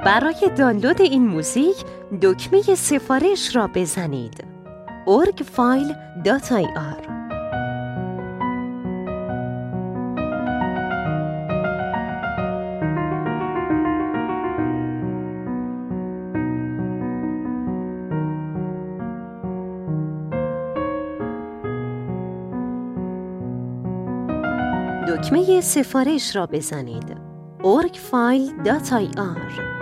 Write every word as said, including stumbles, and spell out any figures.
برای دانلود این موزیک دکمه سفارش را بزنید. اورگ فایل دات آی آر دکمه سفارش را بزنید. اورگ فایل دات آی آر